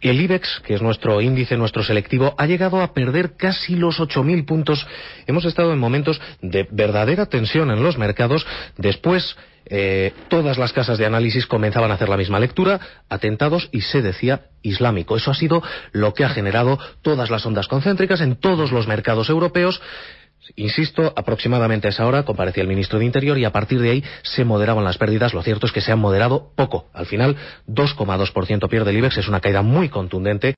El IBEX, que es nuestro índice, nuestro selectivo, ha llegado a perder casi los 8.000 puntos. Hemos estado en momentos de verdadera tensión en los mercados. Después, todas las casas de análisis comenzaban a hacer la misma lectura, atentados, y se decía islámico. Eso ha sido lo que ha generado todas las ondas concéntricas en todos los mercados europeos. Insisto, aproximadamente a esa hora comparecía el ministro de Interior y a partir de ahí se moderaban las pérdidas. Lo cierto es que se han moderado poco. Al final, 2,2% pierde el IBEX, es una caída muy contundente.